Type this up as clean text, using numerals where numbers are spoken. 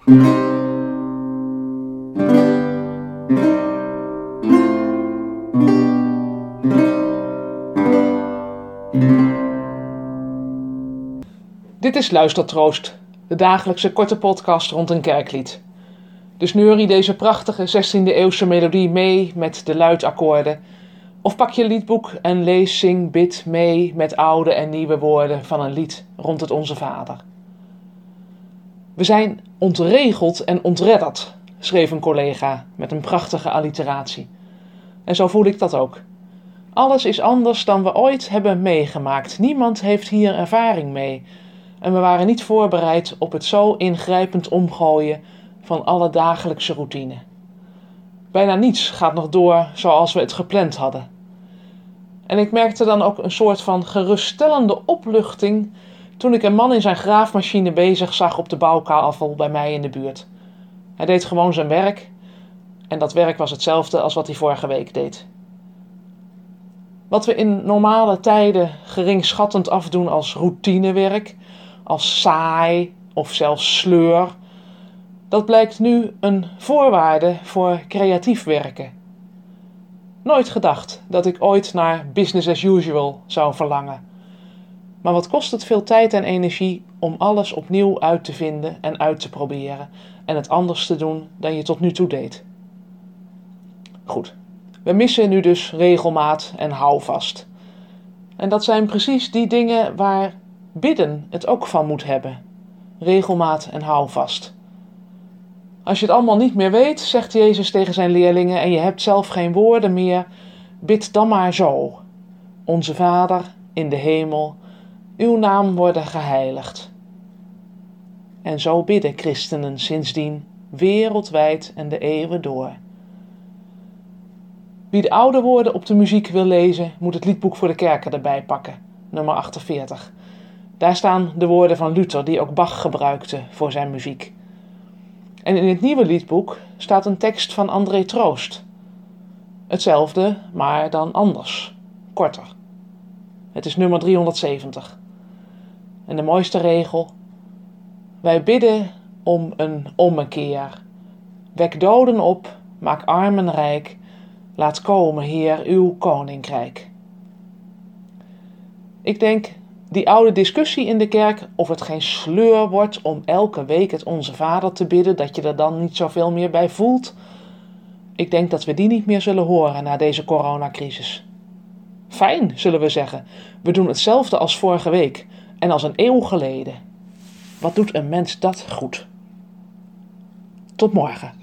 Dit is Luistertroost, de dagelijkse korte podcast rond een kerklied. Dus neurie deze prachtige 16e-eeuwse melodie mee met de luidakkoorden. Of pak je liedboek en lees, zing, bid mee met oude en nieuwe woorden van een lied rond het Onze Vader. We zijn ontregeld en ontredderd, schreef een collega met een prachtige alliteratie. En zo voel ik dat ook. Alles is anders dan we ooit hebben meegemaakt. Niemand heeft hier ervaring mee. En we waren niet voorbereid op het zo ingrijpend omgooien van alle dagelijkse routine. Bijna niets gaat nog door zoals we het gepland hadden. En ik merkte dan ook een soort van geruststellende opluchting toen ik een man in zijn graafmachine bezig zag op de bouwkavel bij mij in de buurt. Hij deed gewoon zijn werk en dat werk was hetzelfde als wat hij vorige week deed. Wat we in normale tijden geringschattend afdoen als routinewerk, als saai of zelfs sleur, dat blijkt nu een voorwaarde voor creatief werken. Nooit gedacht dat ik ooit naar business as usual zou verlangen. Maar wat kost het veel tijd en energie om alles opnieuw uit te vinden en uit te proberen en het anders te doen dan je tot nu toe deed. Goed, we missen nu dus regelmaat en houvast. En dat zijn precies die dingen waar bidden het ook van moet hebben. Regelmaat en houvast. Als je het allemaal niet meer weet, zegt Jezus tegen zijn leerlingen, en je hebt zelf geen woorden meer, bid dan maar zo. Onze Vader in de hemel, uw naam worden geheiligd. En zo bidden christenen sindsdien wereldwijd en de eeuwen door. Wie de oude woorden op de muziek wil lezen, moet het liedboek voor de kerken erbij pakken, nummer 48. Daar staan de woorden van Luther, die ook Bach gebruikte voor zijn muziek. En in het nieuwe liedboek staat een tekst van André Troost. Hetzelfde, maar dan anders, korter. Het is nummer 370. En de mooiste regel: wij bidden om een ommekeer. Wek doden op, maak armen rijk, laat komen, Heer, uw koninkrijk. Ik denk, die oude discussie in de kerk of het geen sleur wordt om elke week het Onze Vader te bidden, dat je er dan niet zoveel meer bij voelt. Ik denk dat we die niet meer zullen horen na deze coronacrisis. Fijn, zullen we zeggen. We doen hetzelfde als vorige week en als een eeuw geleden. Wat doet een mens dat goed? Tot morgen.